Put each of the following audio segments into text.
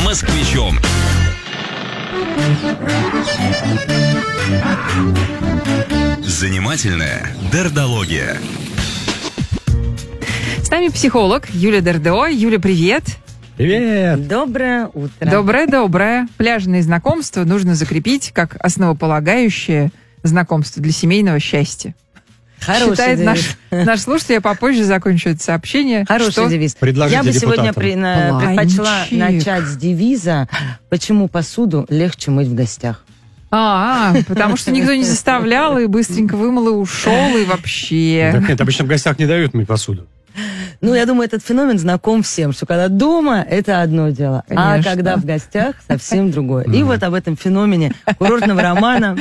Москвичом. Занимательная дердология. С нами психолог Юлия Дердо. Юля, привет. Привет. Доброе утро. Доброе. Пляжные знакомства нужно закрепить как основополагающее знакомство для семейного счастья. Хороший Считает девиз. наш слушатель, я попозже закончу это сообщение. Хороший девиз. Предложите Я бы сегодня депутатам. предпочла Планчик. начать с девиза «Почему посуду легче мыть в гостях». Потому что никто не заставлял, и быстренько вымыл, и ушел, и вообще. Так нет, обычно в гостях не дают мыть посуду. Ну, я думаю, этот феномен знаком всем, что когда дома, это одно дело, а Конечно. когда в гостях, совсем другое. И вот об этом феномене курортного романа,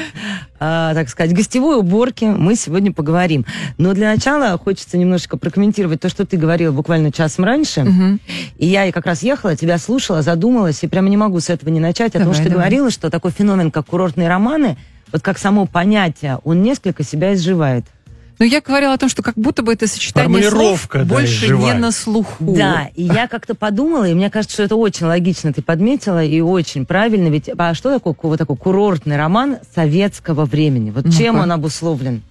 так сказать, гостевой уборки мы сегодня поговорим. Но для начала хочется немножечко прокомментировать то, что ты говорила буквально часом раньше. И я как раз ехала, тебя слушала, задумалась, и прямо не могу с этого не начать, потому что ты говорила, что такой феномен, как курортные романы, вот как само понятие, он несколько себя изживает. Но я говорила о том, что как будто бы это сочетание слов Формулировка, да, больше не изживает. на слуху. Да, и я как-то подумала, и мне кажется, что это очень логично ты подметила, и очень правильно, ведь а что такое вот такой курортный роман советского времени? Вот чем Ну-ка. он обусловлен?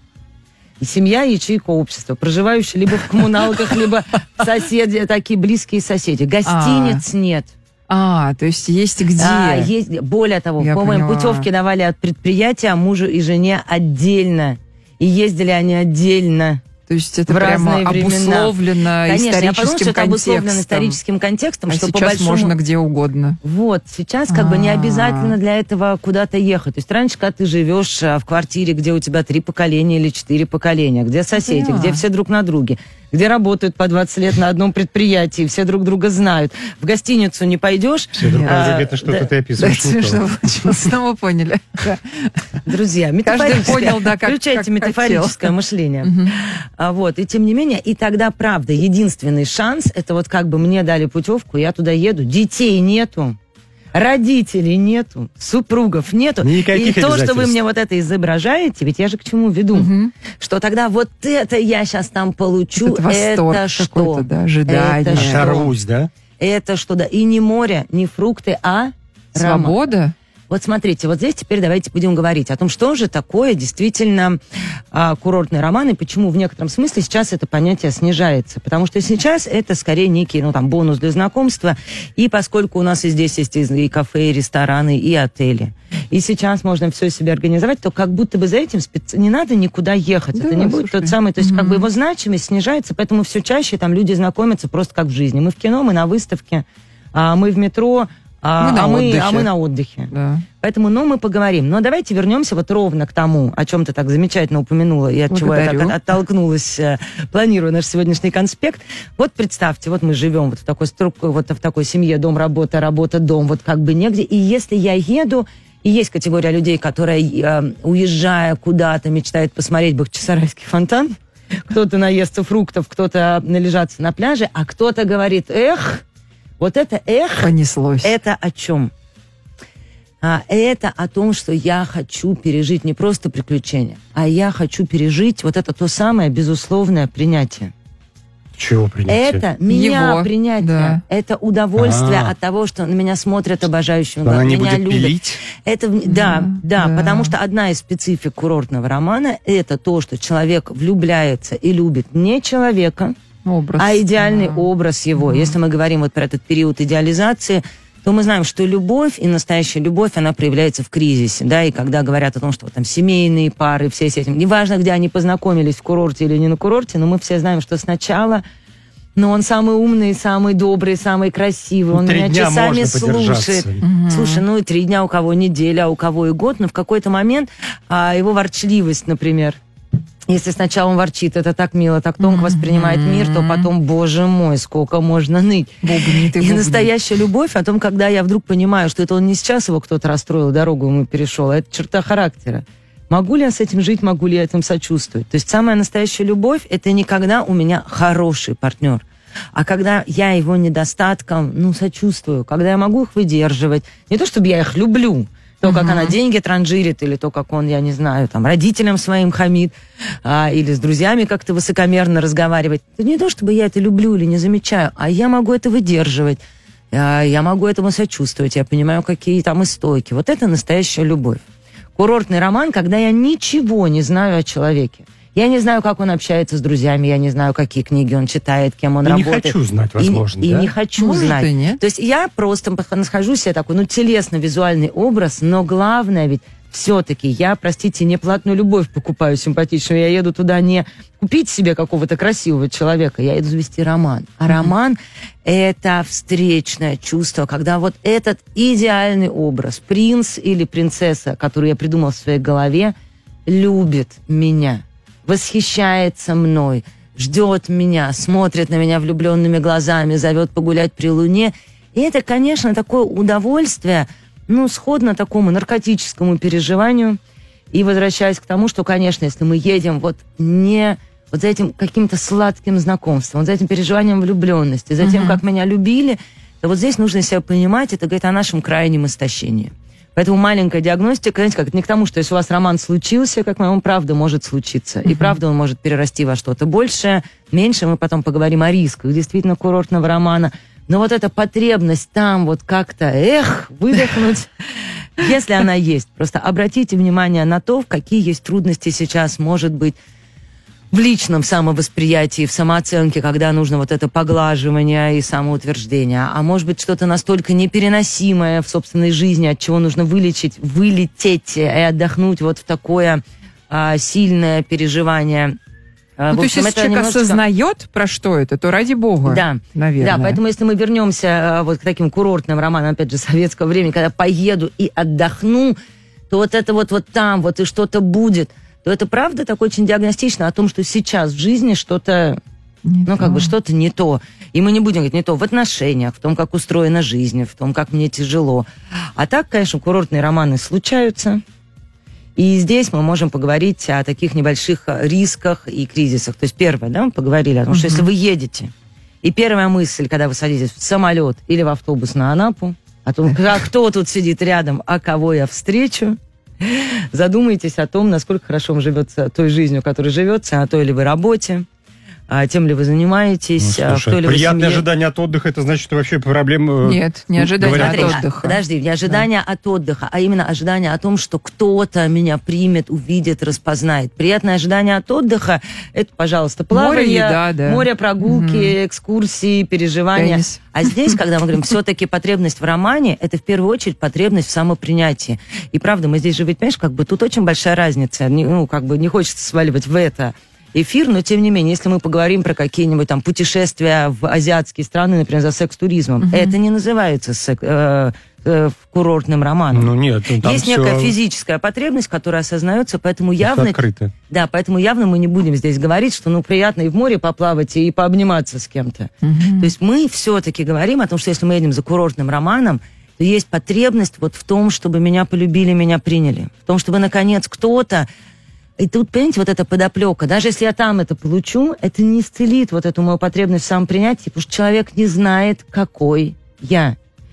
И семья, ячейка общества, проживающие либо в коммуналках, либо соседи, такие близкие соседи. Гостиниц нет. То есть есть где. Есть, более того, Я по-моему, поняла. путевки давали от предприятия мужу и жене отдельно. И ездили они отдельно. То есть это в прямо разные времена. обусловлено Конечно, я подумала, что историческим это обусловлено контекстом. историческим контекстом, А что по сейчас большому... можно где угодно. Вот, сейчас как бы не обязательно для этого куда-то ехать. То есть раньше, когда ты живешь в квартире, где у тебя 3 поколения или 4 поколения, где соседи, Поняла. где все друг на друге, где работают по 20 лет на одном предприятии, все друг друга знают. В гостиницу не пойдешь. Все друг на друге, это что-то ты описываешь. не то. Смешно получилось. Снова поняли. Да. Друзья, Каждый метафорическое. понял, да, как Включайте метафорическое хотел. мышление. Вот, и тем не менее, и тогда, правда, единственный шанс, это вот как бы мне дали путевку, я туда еду, детей нету, родителей нету, супругов нету. Никаких и то, что вы обязательств. мне вот это изображаете, ведь я же к чему веду, что тогда вот это я сейчас там получу, Этот восторг это что? какой-то, да, ожидание. Это что? Оторвусь, да? Это что, да? И не море, не фрукты, а роман. Свобода? Вот смотрите, вот здесь теперь давайте будем говорить о том, что же такое действительно курортный роман и почему в некотором смысле сейчас это понятие снижается. Потому что сейчас это скорее некий, бонус для знакомства. И поскольку у нас и здесь есть и кафе, и рестораны, и отели, и сейчас можно все себе организовать, то как будто бы за этим не надо никуда ехать. Да, это не будет слушай. тот самый, то есть как бы его значимость снижается, поэтому все чаще там люди знакомятся просто как в жизни. Мы в кино, мы на выставке, мы в метро, Мы на отдыхе. мы на отдыхе. Да. Поэтому, мы поговорим. Но давайте вернемся вот ровно к тому, о чем ты так замечательно упомянула, и от чего я Благодарю. так оттолкнулась, планируя наш сегодняшний конспект. Вот представьте, вот мы живем вот в такой семье, дом, работа, работа, дом, вот как бы негде. И если я еду, и есть категория людей, которая, уезжая куда-то, мечтает посмотреть Бахчисарайский фонтан, кто-то наестся фруктов, кто-то належаться на пляже, а кто-то говорит, вот это Понеслось. это о чем? Это о том, что я хочу пережить не просто приключения, а я хочу пережить вот это то самое безусловное принятие. Чего принятие? Это меня Его, принятие. да. Это удовольствие от того, что на меня смотрят обожающими Она глазами, не меня будет любят. пилить? Это, Да. потому что одна из специфик курортного романа это то, что человек влюбляется и любит не человека, Образ. а идеальный Да. образ его. Если мы говорим вот про этот период идеализации, то мы знаем, что любовь и настоящая любовь, она проявляется в кризисе, да, и когда говорят о том, что вот там семейные пары, все с этим, неважно, где они познакомились, в курорте или не на курорте, но мы все знаем, что сначала, он самый умный, самый добрый, самый красивый, он 3 меня дня часами можно слушает. подержаться. Слушай, и 3 дня у кого неделя, а у кого и год, но в какой-то момент его ворчливость, например, если сначала он ворчит, это так мило, так тонко воспринимает мир, то потом, боже мой, сколько можно ныть. Бубнит и И бубнит. настоящая любовь о том, когда я вдруг понимаю, что это он не сейчас его кто-то расстроил, дорогу ему перешел, а это черта характера. Могу ли я с этим жить, могу ли я этим сочувствовать? То есть самая настоящая любовь – это не когда у меня хороший партнер, а когда я его недостаткам, сочувствую, когда я могу их выдерживать. Не то, чтобы я их люблю, то, как она деньги транжирит, или то, как он, я не знаю, там, родителям своим хамит, или с друзьями как-то высокомерно разговаривать. Это не то, чтобы я это люблю или не замечаю, а я могу это выдерживать. я могу этому сочувствовать, я понимаю, какие там истоки. Вот это настоящая любовь. Курортный роман, когда я ничего не знаю о человеке. Я не знаю, как он общается с друзьями, я не знаю, какие книги он читает, кем он работает. Не хочу знать, возможно, и не хочу Может, знать. и нет. То есть я просто нахожу себе такой, телесно-визуальный образ, но главное ведь все-таки я, простите, не платную любовь покупаю симпатичную, я еду туда не купить себе какого-то красивого человека, я еду завести роман. А роман — это встречное чувство, когда вот этот идеальный образ, принц или принцесса, который я придумал в своей голове, любит меня, восхищается мной, ждет меня, смотрит на меня влюбленными глазами, зовет погулять при луне. И это, конечно, такое удовольствие, сходно такому наркотическому переживанию. И возвращаясь к тому, что, конечно, если мы едем не за этим каким-то сладким знакомством, за этим переживанием влюбленности, за тем, как меня любили, то вот здесь нужно себя понимать, это говорит о нашем крайнем истощении. Поэтому маленькая диагностика, знаете, как это не к тому, что если у вас роман случился, как он правда может случиться. И правда он может перерасти во что-то большее, меньше. Мы потом поговорим о рисках действительно курортного романа. Но вот эта потребность там вот как-то, выдохнуть, если она есть. Просто обратите внимание на то, какие есть трудности сейчас, может быть, в личном самовосприятии, в самооценке, когда нужно вот это поглаживание и самоутверждение. А может быть, что-то настолько непереносимое в собственной жизни, от чего нужно вылететь и отдохнуть вот в такое сильное переживание. То есть, если человек осознает, про что это, то ради бога, наверное. Да, поэтому если мы вернемся вот к таким курортным романам, опять же, советского времени, когда поеду и отдохну, то вот это вот там, вот и что-то будет, то это правда так очень диагностично о том, что сейчас в жизни что-то, что-то не то. И мы не будем говорить не то в отношениях, в том, как устроена жизнь, в том, как мне тяжело. А так, конечно, курортные романы случаются. И здесь мы можем поговорить о таких небольших рисках и кризисах. То есть первое, мы поговорили о том, что если вы едете, и первая мысль, когда вы садитесь в самолет или в автобус на Анапу, о том, кто тут сидит рядом, а кого я встречу, задумайтесь о том, насколько хорошо вам живется той жизнью, которой живется, о той ли вы работе, тем ли вы занимаетесь, слушай, в той ли вы приятное семье. ожидание от отдыха, это значит, что вообще проблем... Нет, не ожидание от отдыха. Подожди, не ожидание от отдыха, а именно ожидание о том, что кто-то меня примет, увидит, распознает. Приятное ожидание от отдыха — это, пожалуйста, плавание, море, прогулки, экскурсии, переживания. Теннис. А здесь, когда мы говорим, все-таки потребность в романе, это в первую очередь потребность в самопринятии. И правда, мы здесь же ведь, понимаешь, тут очень большая разница. Не хочется сваливать в это эфир, но тем не менее, если мы поговорим про какие-нибудь там путешествия в азиатские страны, например, за секс-туризмом, это не называется курортным романом. Нет, там есть все некая физическая потребность, которая осознается, поэтому явно... открыто. Да, поэтому явно мы не будем здесь говорить, что приятно и в море поплавать, и пообниматься с кем-то. То есть мы все-таки говорим о том, что если мы едем за курортным романом, то есть потребность вот в том, чтобы меня полюбили, меня приняли. В том, чтобы, наконец, кто-то... И тут, понимаете, вот эта подоплека, даже если я там это получу, это не исцелит вот эту мою потребность в самопринятии, потому что человек не знает, какой я.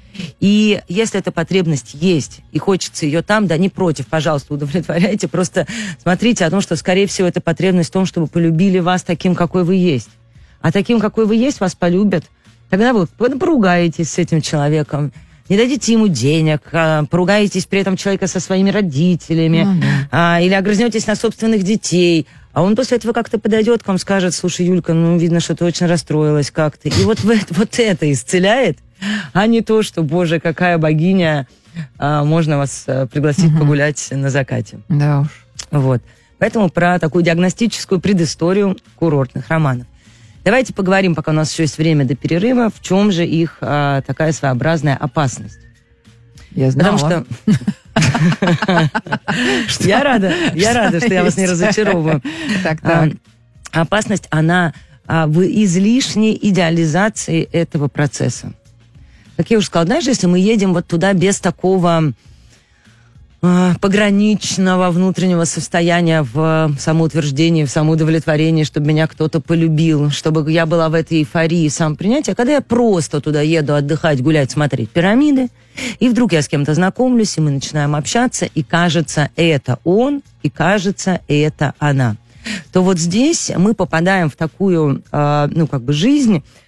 И если эта потребность есть, и хочется ее там, не против, пожалуйста, удовлетворяйте, просто смотрите о том, что, скорее всего, эта потребность в том, чтобы полюбили вас таким, какой вы есть. А таким, какой вы есть, вас полюбят. Тогда вы поругаетесь с этим человеком, не дадите ему денег, поругаетесь при этом человека со своими родителями, или огрызнетесь на собственных детей, а он после этого как-то подойдет к вам, скажет: слушай, Юлька, видно, что ты очень расстроилась как-то. И вот это исцеляет, а не то, что, боже, какая богиня, можно вас пригласить погулять на закате. Да уж. Вот. Поэтому про такую диагностическую предысторию курортных романов. Давайте поговорим, пока у нас еще есть время до перерыва, в чем же их такая своеобразная опасность. Я знала. Потому что я рада, что я вас не разочаровываю. Опасность, она в излишней идеализации этого процесса. Как я уже сказала, даже если мы едем вот туда без такого пограничного внутреннего состояния в самоутверждении, в самоудовлетворении, чтобы меня кто-то полюбил, чтобы я была в этой эйфории самопринятия, когда я просто туда еду отдыхать, гулять, смотреть пирамиды, и вдруг я с кем-то знакомлюсь, и мы начинаем общаться, и кажется, это он, и кажется, это она. То вот здесь мы попадаем в такую, жизнь,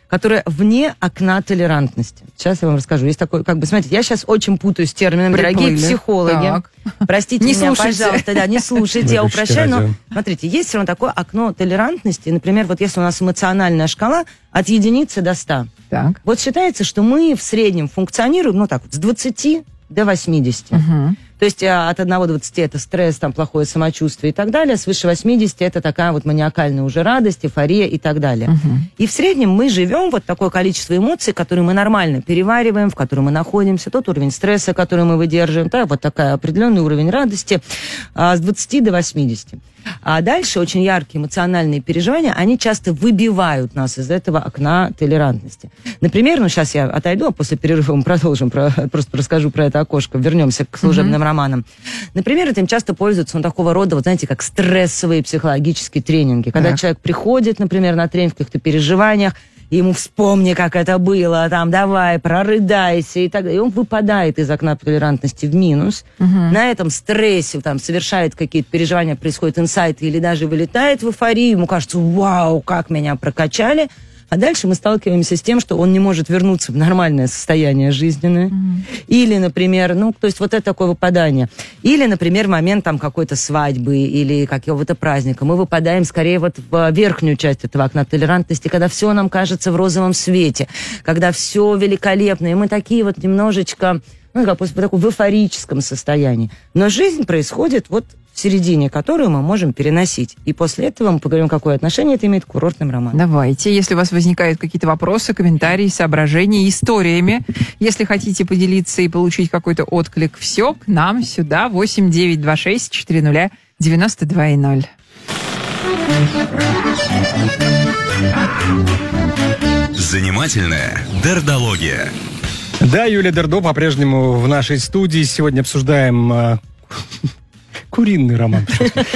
которая вне окна толерантности. Сейчас я вам расскажу. Есть такой, смотрите, я сейчас очень путаюсь с термином, дорогие психологи. Так. Простите Не меня, слушайте. пожалуйста, не слушайте, я Выключите упрощаю, но радио. смотрите, есть все равно такое окно толерантности. Например, вот если у нас эмоциональная шкала от единицы до 100. Так. Вот считается, что мы в среднем функционируем, с 20 до 80. Мгм. То есть от 1 до 20 это стресс, там плохое самочувствие и так далее. Свыше 80 это такая вот маниакальная уже радость, эйфория и так далее. И в среднем мы живем вот такое количество эмоций, которые мы нормально перевариваем, в котором мы находимся, тот уровень стресса, который мы выдерживаем, да, вот такой определенный уровень радости с 20 до 80. А дальше очень яркие эмоциональные переживания, они часто выбивают нас из этого окна толерантности. Например, сейчас я отойду, а после перерыва мы продолжим, просто расскажу про это окошко, вернемся к служебным романам. Например, этим часто пользуются такого рода, вот знаете, как стрессовые психологические тренинги. Когда человек приходит, например, на тренинг в каких-то переживаниях, и ему вспомни, как это было, там, давай, прорыдайся, и так далее. И он выпадает из окна толерантности в минус. На этом стрессе там совершает какие-то переживания, происходят инсайты, или даже вылетает в эйфорию, ему кажется, вау, как меня прокачали. А дальше мы сталкиваемся с тем, что он не может вернуться в нормальное состояние жизненное. Или, например, то есть вот это такое выпадание. Или, например, момент там какой-то свадьбы или какого-то праздника. Мы выпадаем скорее вот в верхнюю часть этого окна толерантности, когда все нам кажется в розовом свете, когда все великолепно, и мы такие вот немножечко, в эйфорическом состоянии. Но жизнь происходит вот в середине, которую мы можем переносить. И после этого мы поговорим, какое отношение это имеет к курортным романам. Давайте, если у вас возникают какие-то вопросы, комментарии, соображения, историями, если хотите поделиться и получить какой-то отклик, все к нам сюда, 8-926-400-92-0. Занимательная дердология. Да, Юлия Дердо по-прежнему в нашей студии. Сегодня обсуждаем куриный роман.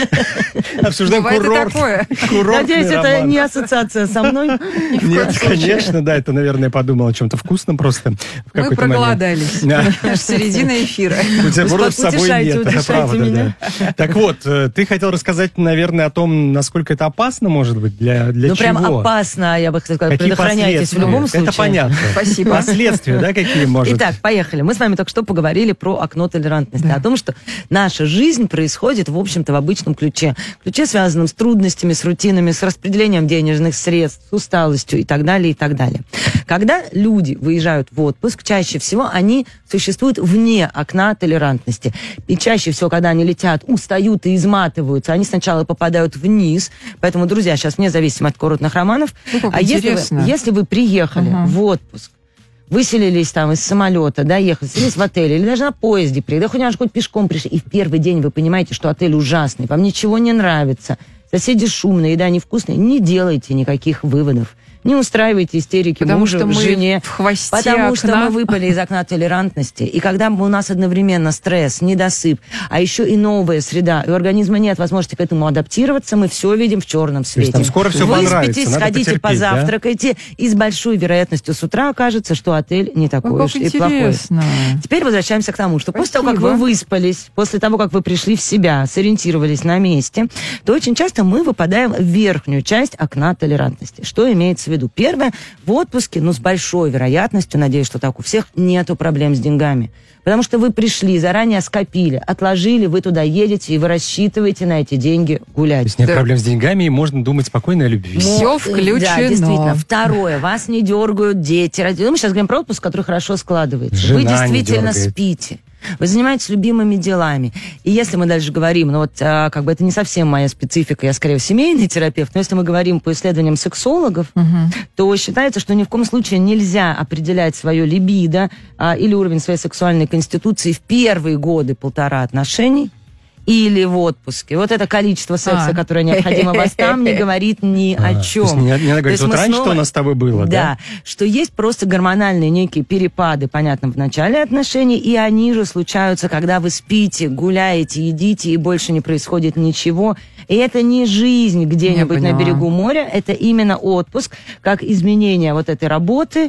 Обсуждаем Бывает и такое. курортный Надеюсь, это роман. не ассоциация со мной. Нет, конечно, да, это, наверное, подумал о чем-то вкусном просто. В Мы какой-то момент. проголодались. Да. Аж середина эфира. Бутербродов с собой Утешайте, нет, утешайте правда, меня. да. Так вот, ты хотел рассказать, наверное, о том, насколько это опасно, может быть, для чего? Прям опасно, я бы сказала, Какие предохраняйтесь в последствия? любом случае. Это понятно. Спасибо. Последствия, да, какие может? Итак, поехали. Мы с вами только что поговорили про окно толерантности, о том, что наша жизнь происходит, в общем-то, в обычном ключе. Ключе, связанном с трудностями, с рутинами, с распределением денежных средств, с усталостью и так далее, и так далее. Когда люди выезжают в отпуск, чаще всего они существуют вне окна толерантности. И чаще всего, когда они летят, устают и изматываются, они сначала попадают вниз. Поэтому, друзья, сейчас вне зависимости от курортных романов. Как интересно. Если вы приехали в отпуск, выселились там из самолета, да, ехали, селились в отеле, или даже на поезде приехали, да хоть пешком пришли, и в первый день вы понимаете, что отель ужасный, вам ничего не нравится, соседи шумные, еда невкусная, не делайте никаких выводов. Не устраивайте истерики Потому мужу, что мы жене. в хвосте Потому что окна. мы выпали из окна толерантности. И когда у нас одновременно стресс, недосып, а еще и новая среда, и у организма нет возможности к этому адаптироваться, мы все видим в черном свете. там скоро все понравится, Выспитесь, надо сходите, потерпеть, позавтракайте, и с большой вероятностью с утра окажется, что отель не такой Как уж и плохой. интересно. Теперь возвращаемся к тому, что после того, как Спасибо. вы выспались, после того, как вы пришли в себя, сориентировались на месте, то очень часто мы выпадаем в верхнюю часть окна толерантности. Что имеется в виду? Первое, в отпуске, с большой вероятностью, надеюсь, что так у всех, нету проблем с деньгами. Потому что вы пришли, заранее скопили, отложили, вы туда едете, и вы рассчитываете на эти деньги То гулять. есть нет Да. проблем с деньгами, и можно думать спокойно о любви. Всё включено. Да, действительно. Второе, вас не дергают дети. Мы сейчас говорим про отпуск, который хорошо складывается. Жена Вы не действительно дергает. спите. Вы занимаетесь любимыми делами. И если мы дальше говорим, это не совсем моя специфика, я скорее семейный терапевт, но если мы говорим по исследованиям сексологов, то считается, что ни в коем случае нельзя определять свое либидо или уровень своей сексуальной конституции в первые годы полтора отношений, или в отпуске. Вот это количество секса, которое необходимо вас там, не говорит ни о чем. То есть не надо говорить, вот раньше что у нас с тобой было, да? Да, что есть просто гормональные некие перепады, понятно, в начале отношений, и они же случаются, когда вы спите, гуляете, едите, и больше не происходит ничего. И это не жизнь где-нибудь на поняла. берегу моря, это именно отпуск, как изменение вот этой работы,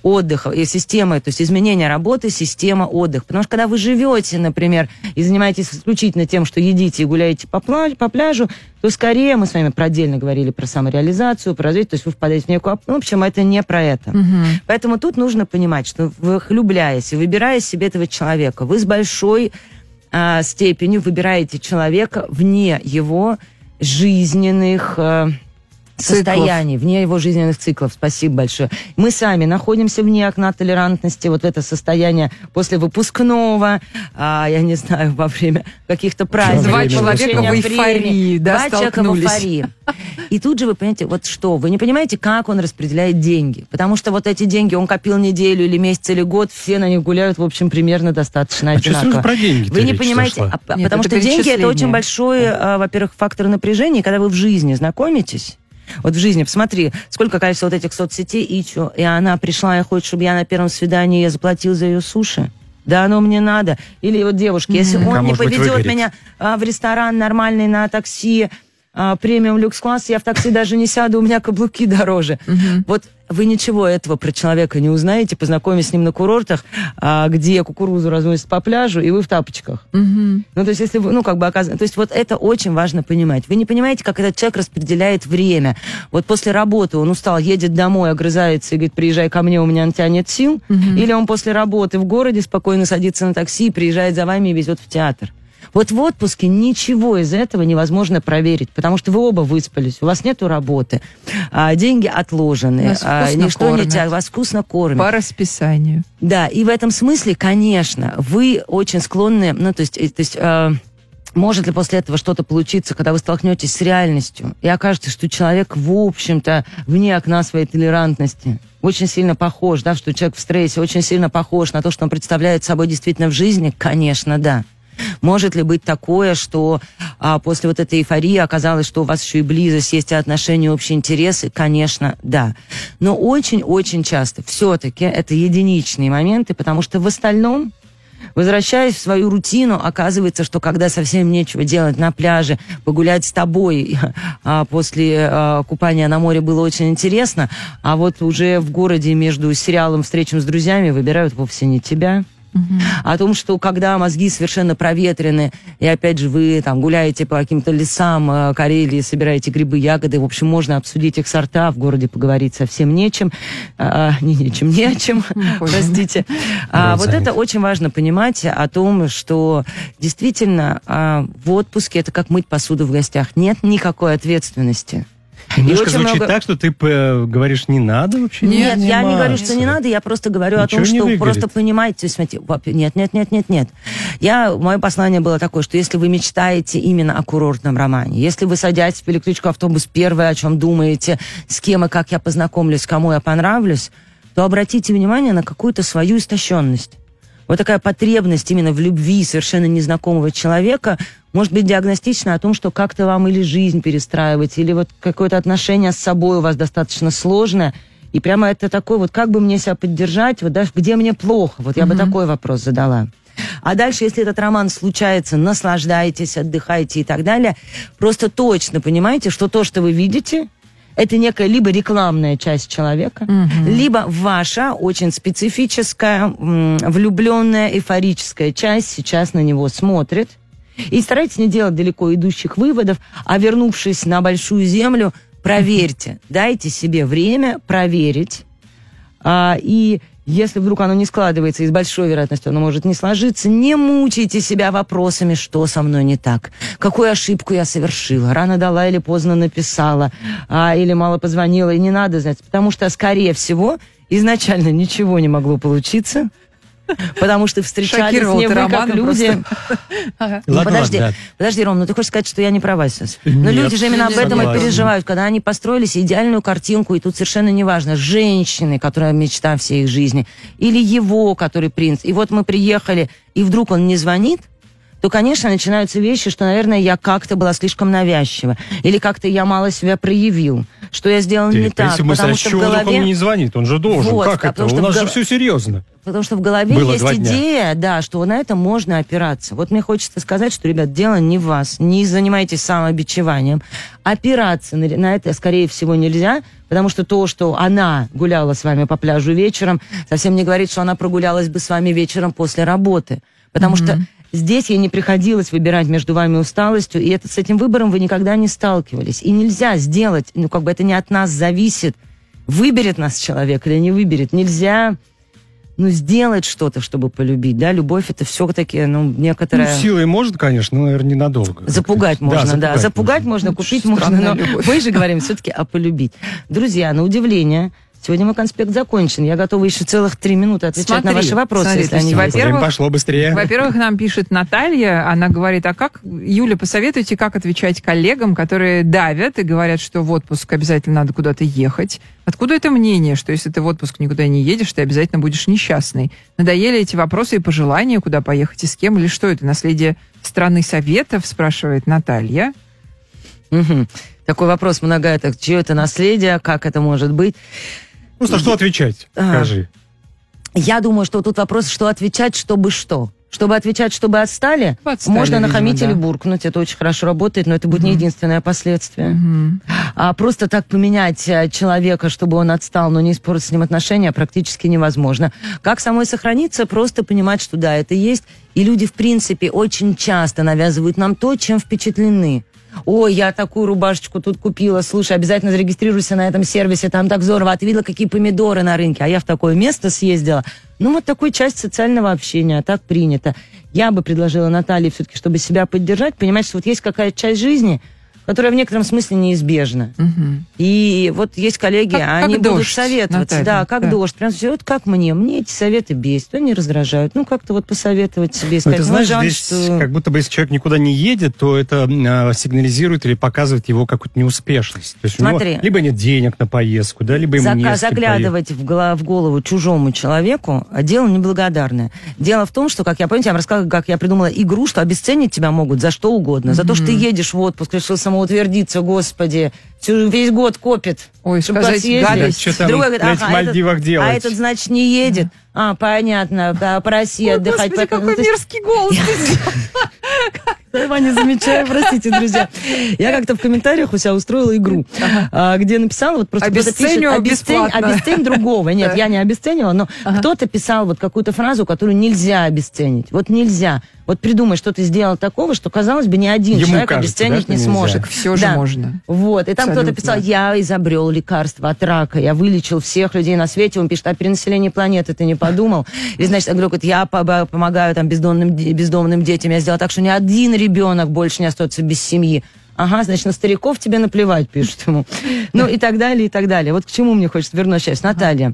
отдыха и системы, то есть изменения работы, система отдыха. Потому что когда вы живете, например, и занимаетесь исключительно тем, что едите и гуляете по пляжу, то скорее, мы с вами отдельно говорили про самореализацию, про развитие, то есть вы впадаете в некую... Ну, в общем, это не про это. Поэтому тут нужно понимать, что вы, влюбляясь и выбирая себе этого человека, вы с большой степенью выбираете человека вне его жизненных... состояний, вне его жизненных циклов. Спасибо большое. Мы сами находимся вне окна толерантности, вот это состояние после выпускного, я не знаю, во время каких-то праздников. Два человека в эйфории, да, Два человека в эйфории. И тут же вы понимаете, вот что, вы не понимаете, как он распределяет деньги. Потому что вот эти деньги он копил неделю или месяц или год, все на них гуляют, в общем, примерно достаточно одинаково. Что про деньги вы не понимаете, потому что деньги это очень большой, во-первых, фактор напряжения, и когда вы в жизни знакомитесь, вот в жизни, посмотри, сколько количество вот этих соцсетей, и она пришла и хочет, чтобы я на первом свидании я заплатил за ее суши. Да, оно мне надо. Или вот девушки, если он не поведет меня в ресторан нормальный на такси, премиум люкс-класс, я в такси даже не сяду, у меня каблуки дороже. Вот вы ничего этого про человека не узнаете, познакомясь с ним на курортах, где кукурузу разносят по пляжу, и вы в тапочках. Ну, то есть, если вы, то есть, вот это очень важно понимать. Вы не понимаете, как этот человек распределяет время. Вот после работы он устал, едет домой, огрызается и говорит, приезжай ко мне, у меня на тебя нет сил. Или он после работы в городе спокойно садится на такси, приезжает за вами и везет в театр. Вот в отпуске ничего из этого невозможно проверить, потому что вы оба выспались, у вас нету работы, деньги отложены, ничто не тянет, вас вкусно кормят. По расписанию. Да, и в этом смысле, конечно, вы очень склонны, может ли после этого что-то получиться, когда вы столкнетесь с реальностью, и окажется, что человек, в общем-то, вне окна своей толерантности, очень сильно похож, да, что человек в стрессе очень сильно похож на то, что он представляет собой действительно в жизни? Конечно, да. Может ли быть такое, что после вот этой эйфории оказалось, что у вас еще и близость, есть и отношения, общие интересы? Конечно, да. Но очень-очень часто все-таки это единичные моменты, потому что в остальном, возвращаясь в свою рутину, оказывается, что когда совсем нечего делать на пляже, погулять с тобой после купания на море было очень интересно, а вот уже в городе между сериалом «Встречам с друзьями» выбирают вовсе не тебя. О том, что когда мозги совершенно проветрены, и опять же вы там гуляете по каким-то лесам Карелии, собираете грибы, ягоды, в общем, можно обсудить их сорта, в городе поговорить совсем не о чем, простите. Вот это очень важно понимать о том, что действительно в отпуске это как мыть посуду в гостях. Нет никакой ответственности. Немножко звучит так, что ты говоришь, не надо вообще? Нет, я не говорю, что не надо, я просто говорю о том, что просто понимаете, смотрите, нет. Мое послание было такое, что если вы мечтаете именно о курортном романе, если вы садитесь в электричку, автобус, первое, о чем думаете, с кем и как я познакомлюсь, кому я понравлюсь, то обратите внимание на какую-то свою истощенность. Вот такая потребность именно в любви совершенно незнакомого человека может быть диагностична о том, что как-то вам или жизнь перестраивать, или вот какое-то отношение с собой у вас достаточно сложное, и прямо это такой вот, как бы мне себя поддержать, вот даже где мне плохо, вот я бы такой вопрос задала. А дальше, если этот роман случается, наслаждайтесь, отдыхайте и так далее, просто точно понимаете, что то, что вы видите, это некая либо рекламная часть человека, либо ваша очень специфическая, влюбленная, эйфорическая часть сейчас на него смотрит. И старайтесь не делать далеко идущих выводов, а вернувшись на большую землю, проверьте, дайте себе время проверить. И если вдруг оно не складывается, и с большой вероятностью оно может не сложиться, не мучайте себя вопросами, что со мной не так, какую ошибку я совершила, рано дала или поздно написала, или мало позвонила, и не надо знать, потому что, скорее всего, изначально ничего не могло получиться, потому что встречались не вы, как люди. Подожди, Ром, ты хочешь сказать, что я не права сейчас? Но люди же именно об этом и переживают, когда они построили себе идеальную картинку, и тут совершенно неважно, женщины, которая мечта всей их жизни, или его, который принц. И вот мы приехали, и вдруг он не звонит, то, конечно, начинаются вещи, что, наверное, я как-то была слишком навязчива, или как-то я мало себя проявил, что я сделал не так. Если мы Потому с что в чего он голове... не звонит? Он же должен. Вот, Как это? потому что У нас в же все серьезно. Потому что в голове Было есть 2 дня. идея, да, что на это можно опираться. Вот мне хочется сказать, что, ребят, дело не в вас. Не занимайтесь самобичеванием. Опираться на это, скорее всего, нельзя, потому что то, что она гуляла с вами по пляжу вечером, совсем не говорит, что она прогулялась бы с вами вечером после работы. Потому что здесь ей не приходилось выбирать между вами усталостью, и с этим выбором вы никогда не сталкивались. И нельзя сделать, это не от нас зависит, выберет нас человек или не выберет. Нельзя... сделать что-то, чтобы полюбить, да, любовь это все-таки, некоторая... Силой может, конечно, но, наверное, ненадолго. Запугать можно, да. Запугать можно, купить можно, но мы же говорим все-таки о полюбить. Друзья, на удивление, сегодня мой конспект закончен. Я готова еще целых 3 минуты отвечать на ваши вопросы, если они есть. Время пошло быстрее. Во-первых, нам пишет Наталья, она говорит, а как, Юля, посоветуйте, как отвечать коллегам, которые давят и говорят, что в отпуск обязательно надо куда-то ехать. Откуда это мнение, что если ты в отпуск никуда не едешь, ты обязательно будешь несчастный? Надоели эти вопросы и пожелания, куда поехать и с кем, или что это, наследие страны Советов, спрашивает Наталья. Такой вопрос многоэтак. Чье это наследие, как это может быть? Просто что отвечать? Скажи. Я думаю, что тут вопрос, что отвечать, чтобы что. Чтобы отвечать, чтобы отстали, можно нахамить или буркнуть. Это очень хорошо работает, но это будет не единственное последствие. А просто так поменять человека, чтобы он отстал, но не испортить с ним отношения, практически невозможно. Как самой сохраниться? Просто понимать, что да, это есть. И люди, в принципе, очень часто навязывают нам то, чем впечатлены. Ой, я такую рубашечку тут купила, слушай, обязательно зарегистрируйся на этом сервисе, там так здорово, а ты видела, какие помидоры на рынке, а я в такое место съездила. Вот такую часть социального общения, так принято. Я бы предложила Наталье все-таки, чтобы себя поддержать, понимать, что вот есть какая-то часть жизни, которая в некотором смысле неизбежна. И вот есть коллеги, они будут дождь, советоваться. Наталья, да, как дождь. Прям все, вот как мне эти советы бесят, они раздражают. Как-то вот посоветовать себе. Сказать, ты знаешь, жаль, здесь что... как будто бы если человек никуда не едет, то это сигнализирует или показывает его какую-то неуспешность. То есть смотри, у него либо нет денег на поездку, да, либо ему не заглядывать в голову чужому человеку дело неблагодарное. Дело в том, что, как я помню, я вам рассказывала, как я придумала игру, что обесценить тебя могут за что угодно. За то, что ты едешь в отпуск, решил самоутвердиться, господи, весь год копит. Ой, сказать гадость. Что там другой говорит, на Мальдивах делать? А этот, значит, не едет. Понятно, по России отдыхать. Господи, какой мерзкий голос ты сделал. Я не замечаю, простите, друзья. Я как-то в комментариях у себя устроила игру, где написала, вот просто кто-то пишет, обесцень другого. Нет, я не обесценивала, но кто-то писал вот какую-то фразу, которую нельзя обесценить. Вот нельзя. Вот придумай, что ты сделал такого, что, казалось бы, ни один человек обесценить не сможет. Все же можно. Вот. И там кто-то писал, я изобрел лекарство от рака, я вылечил всех людей на свете. Он пишет, о перенаселении планеты ты не подумал? Или, значит, я помогаю там бездомным детям, я сделал так, что ни один ребенок больше не остается без семьи. Ага, значит, на стариков тебе наплевать, пишут ему. И так далее, и так далее. Вот к чему мне хочется вернуться сейчас. Наталья,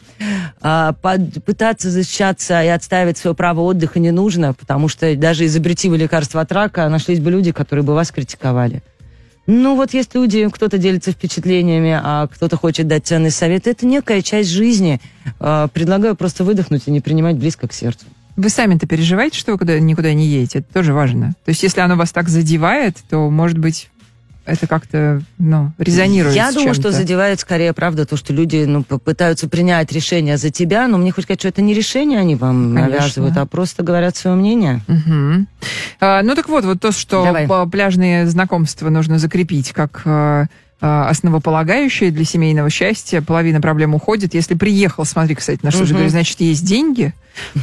пытаться защищаться и отстаивать свое право отдыха не нужно, потому что даже изобрети вы лекарство от рака, нашлись бы люди, которые бы вас критиковали. Вот есть люди, кто-то делится впечатлениями, а кто-то хочет дать ценный совет. Это некая часть жизни. Предлагаю просто выдохнуть и не принимать близко к сердцу. Вы сами-то переживаете, что вы никуда не едете? Это тоже важно. То есть, если оно вас так задевает, то, может быть, это как-то, резонирует Я с думаю, чем-то. что задевает скорее, правда, то, что люди, пытаются принять решение за тебя, но мне хоть сказать, что это не решение они вам навязывают, а просто говорят свое мнение. Угу. Так вот то, что пляжные знакомства нужно закрепить как основополагающее для семейного счастья, половина проблем уходит. Если приехал, смотри, кстати, на что же говорю, значит, есть деньги.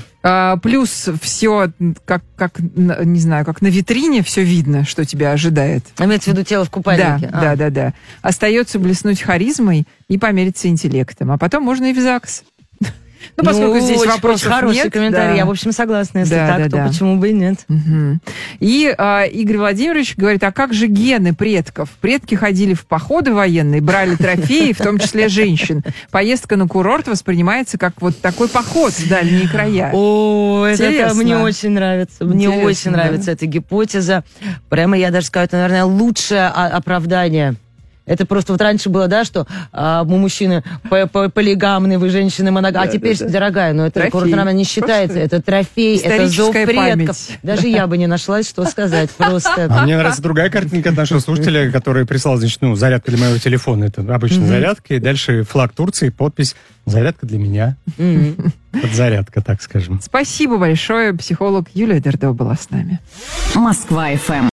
Плюс все, как не знаю, как на витрине все видно, что тебя ожидает. Имеется в виду тело в купальнике? Да. Остается блеснуть харизмой и помериться интеллектом. А потом можно и в ЗАГС. Поскольку здесь вопросов очень хороший нет, комментарий. Я, в общем, согласна. Если так, то почему бы и нет? Угу. И Игорь Владимирович говорит, а как же гены предков? Предки ходили в походы военные, брали трофеи, в том числе женщин. Поездка на курорт воспринимается как вот такой поход в дальние края. О, это мне очень нравится. Мне очень нравится эта гипотеза. Прямо, я даже скажу, это, наверное, лучшее оправдание Это просто вот раньше было, да, что мы мужчины полигамные, вы женщины моногамные. А теперь, дорогая, ну это порнография не считается. Это трофей, это зов предков. Даже я бы не нашлась, что сказать. Просто. А мне нравится другая картинка от нашего слушателя, который прислал, значит, зарядка для моего телефона. Это обычная зарядка. И дальше флаг Турции, подпись «Зарядка для меня». Подзарядка, так скажем. Спасибо большое. Психолог Юлия Дердо была с нами. Москва-ФМ.